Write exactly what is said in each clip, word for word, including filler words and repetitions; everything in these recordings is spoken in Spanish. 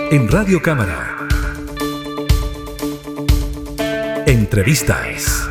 En Radio Cámara. Entrevistas.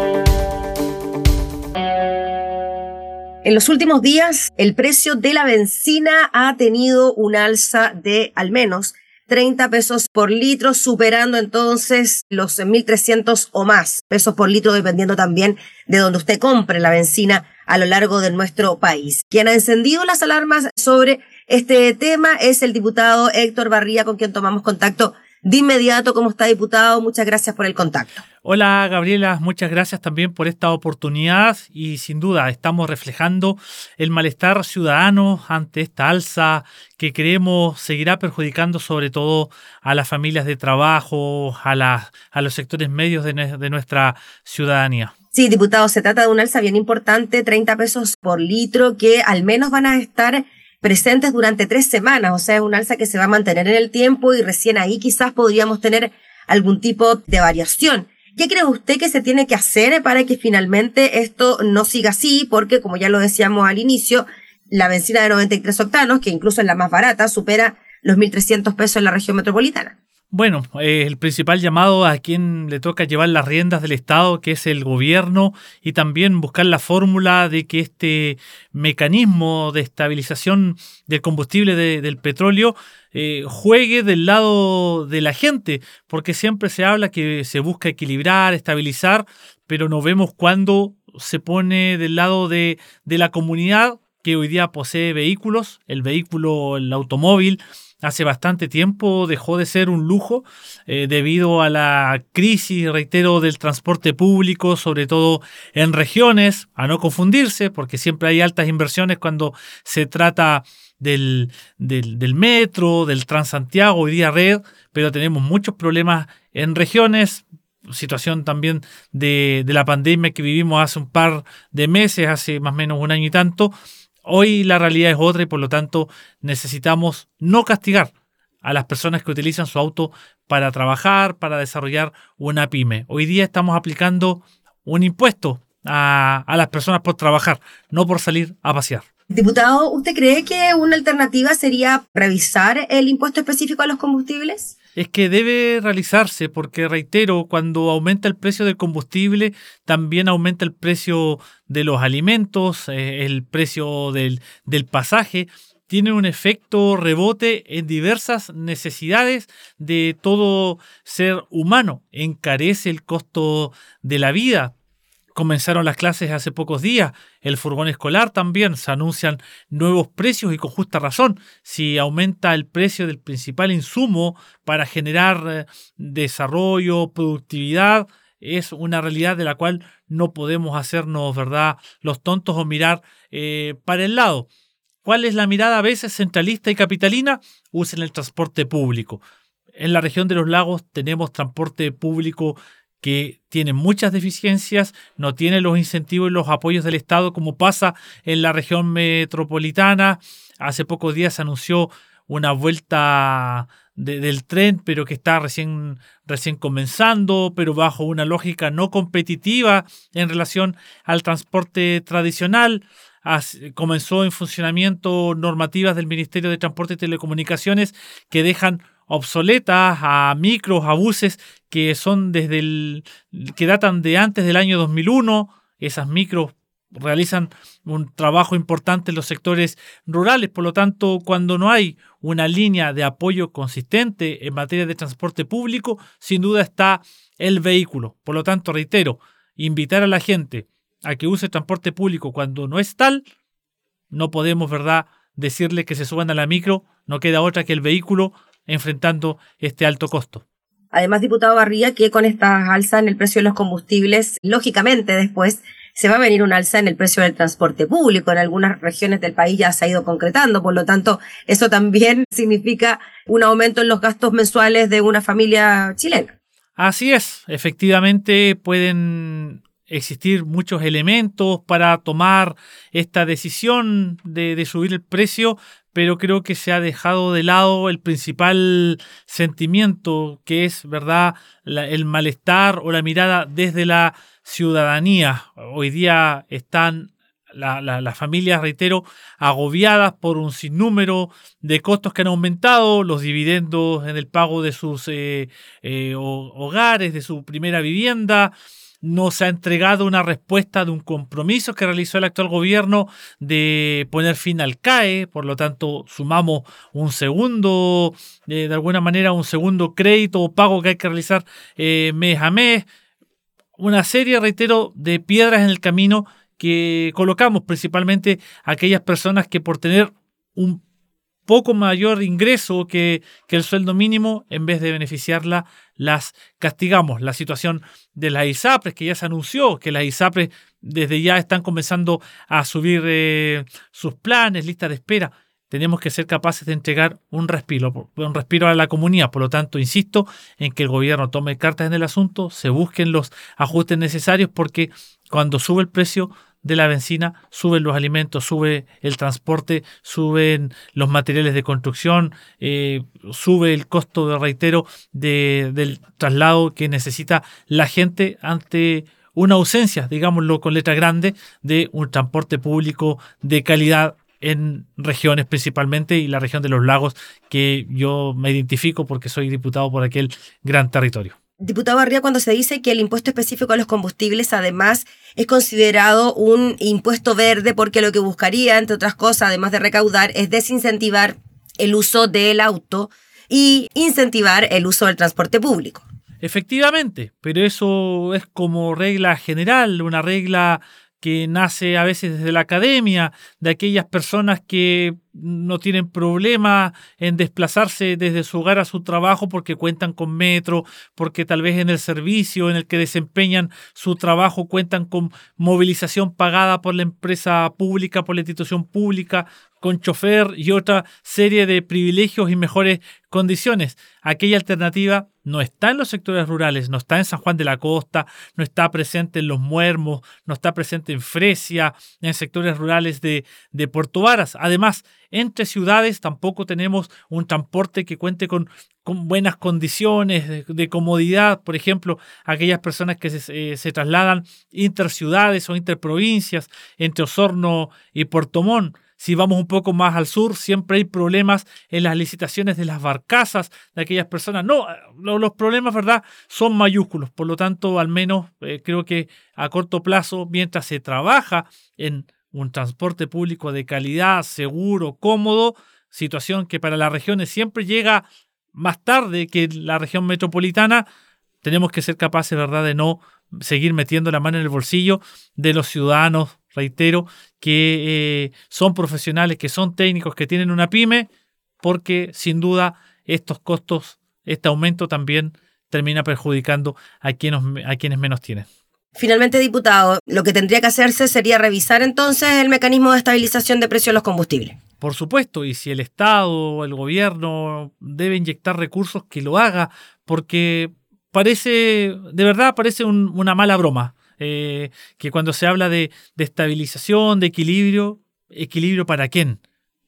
En los últimos días, el precio de la benzina ha tenido un alza de al menos treinta pesos por litro, superando entonces los mil trescientos o más pesos por litro, dependiendo también de donde usted compre la benzina a lo largo de nuestro país. Quien ha encendido las alarmas sobre este tema es el diputado Héctor Barría, con quien tomamos contacto de inmediato. ¿Cómo está, diputado? Muchas gracias por el contacto. Hola, Gabriela, muchas gracias también por esta oportunidad y sin duda estamos reflejando el malestar ciudadano ante esta alza que creemos seguirá perjudicando sobre todo a las familias de trabajo, a, la, a los sectores medios de, de nuestra ciudadanía. Sí, diputado, se trata de un alza bien importante, treinta pesos por litro, que al menos van a estar presentes durante tres semanas, o sea, es un alza que se va a mantener en el tiempo y recién ahí quizás podríamos tener algún tipo de variación. ¿Qué cree usted que se tiene que hacer para que finalmente esto no siga así? Porque, como ya lo decíamos al inicio, la benzina de noventa y tres octanos, que incluso es la más barata, supera los mil trescientos pesos en la región metropolitana. Bueno, eh, el principal llamado a quien le toca llevar las riendas del Estado, que es el gobierno, y también buscar la fórmula de que este mecanismo de estabilización del combustible de, del petróleo eh, juegue del lado de la gente, porque siempre se habla que se busca equilibrar, estabilizar, pero no vemos cuándo se pone del lado de, de la comunidad que hoy día posee vehículos, el vehículo, el automóvil. Hace bastante tiempo dejó de ser un lujo eh, debido a la crisis, reitero, del transporte público, sobre todo en regiones, a no confundirse, porque siempre hay altas inversiones cuando se trata del, del, del metro, del Transantiago, hoy día red, pero tenemos muchos problemas en regiones, situación también de, de la pandemia que vivimos hace un par de meses, hace más o menos un año y tanto. Hoy la realidad es otra y por lo tanto necesitamos no castigar a las personas que utilizan su auto para trabajar, para desarrollar una pyme. Hoy día estamos aplicando un impuesto a, a las personas por trabajar, no por salir a pasear. Diputado, ¿usted cree que una alternativa sería revisar el impuesto específico a los combustibles? Es que debe realizarse porque, reitero, cuando aumenta el precio del combustible, también aumenta el precio de los alimentos, eh, el precio del, del pasaje. Tiene un efecto rebote en diversas necesidades de todo ser humano. Encarece el costo de la vida. Comenzaron las clases hace pocos días, el furgón escolar también, se anuncian nuevos precios y con justa razón. Si aumenta el precio del principal insumo para generar eh, desarrollo, productividad, es una realidad de la cual no podemos hacernos, ¿verdad?, los tontos o mirar eh, para el lado. ¿Cuál es la mirada a veces centralista y capitalina? Usen el transporte público. En la región de los lagos tenemos transporte público que tiene muchas deficiencias, no tiene los incentivos y los apoyos del Estado como pasa en la región metropolitana. Hace pocos días se anunció una vuelta de, del tren, pero que está recién, recién comenzando, pero bajo una lógica no competitiva en relación al transporte tradicional. As, comenzó en funcionamiento normativas del Ministerio de Transporte y Telecomunicaciones que dejan obsoletas a micros, a buses que son desde el que datan de antes del año dos mil uno. Esas micros realizan un trabajo importante en los sectores rurales, por lo tanto, cuando no hay una línea de apoyo consistente en materia de transporte público, sin duda está el vehículo. Por lo tanto, reitero, invitar a la gente a que use transporte público cuando no es tal, no podemos, ¿verdad?, decirle que se suban a la micro, no queda otra que el vehículo enfrentando este alto costo. Además, diputado Barría, que con esta alza en el precio de los combustibles, lógicamente después se va a venir un alza en el precio del transporte público. En algunas regiones del país ya se ha ido concretando, por lo tanto, eso también significa un aumento en los gastos mensuales de una familia chilena. Así es, efectivamente pueden existir muchos elementos para tomar esta decisión de, de subir el precio, pero creo que se ha dejado de lado el principal sentimiento, que es, ¿verdad?, la, el malestar o la mirada desde la ciudadanía. Hoy día están la, la, las familias, reitero, agobiadas por un sinnúmero de costos que han aumentado, los dividendos en el pago de sus eh, eh, hogares, de su primera vivienda. No se ha entregado una respuesta de un compromiso que realizó el actual gobierno de poner fin al C A E, por lo tanto sumamos un segundo, eh, de alguna manera un segundo crédito o pago que hay que realizar eh, mes a mes. Una serie, reitero, de piedras en el camino que colocamos principalmente a aquellas personas que por tener un poco mayor ingreso que, que el sueldo mínimo, en vez de beneficiarla, las castigamos. La situación de las ISAPRES, que ya se anunció que las ISAPRES desde ya están comenzando a subir eh, sus planes, listas de espera. Tenemos que ser capaces de entregar un respiro, un respiro a la comunidad. Por lo tanto, insisto en que el gobierno tome cartas en el asunto, se busquen los ajustes necesarios, porque cuando sube el precio de la benzina, suben los alimentos, sube el transporte, suben los materiales de construcción, eh, sube el costo, de reitero, de, del traslado que necesita la gente ante una ausencia, digámoslo con letra grande, de un transporte público de calidad en regiones principalmente, y la región de los lagos, que yo me identifico porque soy diputado por aquel gran territorio. Diputado Barría, cuando se dice que el impuesto específico a los combustibles además es considerado un impuesto verde, porque lo que buscaría, entre otras cosas, además de recaudar, es desincentivar el uso del auto y incentivar el uso del transporte público. Efectivamente, pero eso es como regla general, una regla que nace a veces desde la academia, de aquellas personas que no tienen problema en desplazarse desde su hogar a su trabajo porque cuentan con metro, porque tal vez en el servicio en el que desempeñan su trabajo cuentan con movilización pagada por la empresa pública, por la institución pública, con chofer y otra serie de privilegios y mejores condiciones. Aquella alternativa no está en los sectores rurales, no está en San Juan de la Costa, no está presente en Los Muermos, no está presente en Fresia, en sectores rurales de, de Puerto Varas. Además, entre ciudades tampoco tenemos un transporte que cuente con, con buenas condiciones de, de comodidad. Por ejemplo, aquellas personas que se, eh, se trasladan interciudades o interprovincias, entre Osorno y Puerto Montt. Si vamos un poco más al sur, siempre hay problemas en las licitaciones de las barcazas de aquellas personas. No, los problemas, ¿verdad?, son mayúsculos. Por lo tanto, al menos eh, creo que a corto plazo, mientras se trabaja en un transporte público de calidad, seguro, cómodo, situación que para las regiones siempre llega más tarde que la región metropolitana, tenemos que ser capaces, ¿verdad?, de no seguir metiendo la mano en el bolsillo de los ciudadanos, reitero, que eh, son profesionales, que son técnicos, que tienen una pyme, porque sin duda estos costos, este aumento también termina perjudicando a quienes, a quienes menos tienen. Finalmente, diputado, lo que tendría que hacerse sería revisar entonces el mecanismo de estabilización de precios de los combustibles. Por supuesto, y si el Estado o el gobierno debe inyectar recursos, que lo haga, porque parece, de verdad, parece un, una mala broma. Eh, que cuando se habla de, de estabilización, de equilibrio, ¿equilibrio para quién?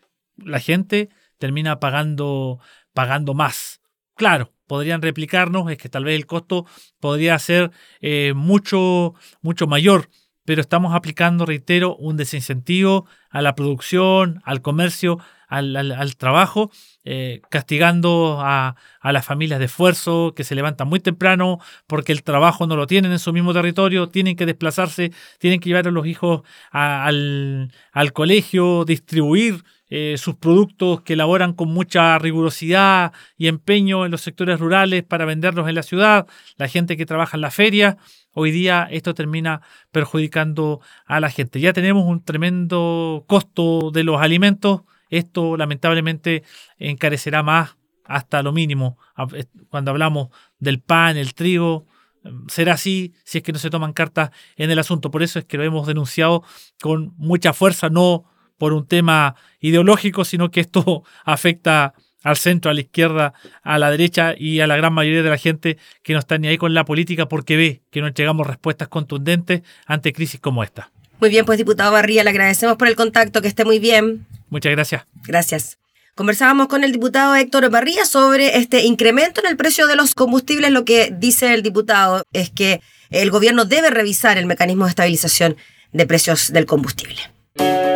La gente termina pagando, pagando más. Claro, podrían replicarnos, es que tal vez el costo podría ser eh, mucho, mucho mayor, pero estamos aplicando, reitero, un desincentivo a la producción, al comercio, al, al, al trabajo, eh, castigando a, a las familias de esfuerzo que se levantan muy temprano porque el trabajo no lo tienen en su mismo territorio, tienen que desplazarse, tienen que llevar a los hijos a, al, al colegio, distribuir eh, sus productos que elaboran con mucha rigurosidad y empeño en los sectores rurales para venderlos en la ciudad, la gente que trabaja en la feria. Hoy día esto termina perjudicando a la gente. Ya tenemos un tremendo costo de los alimentos. Esto lamentablemente encarecerá más hasta lo mínimo. Cuando hablamos del pan, el trigo, será así si es que no se toman cartas en el asunto. Por eso es que lo hemos denunciado con mucha fuerza, no por un tema ideológico, sino que esto afecta al centro, a la izquierda, a la derecha y a la gran mayoría de la gente que no está ni ahí con la política porque ve que no entregamos respuestas contundentes ante crisis como esta. Muy bien, pues diputado Barría, le agradecemos por el contacto, que esté muy bien. Muchas gracias. Gracias. Conversábamos con el diputado Héctor Barría sobre este incremento en el precio de los combustibles. Lo que dice el diputado es que el gobierno debe revisar el mecanismo de estabilización de precios del combustible.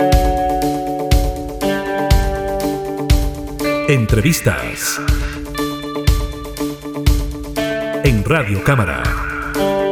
Entrevistas en Radio Cámara.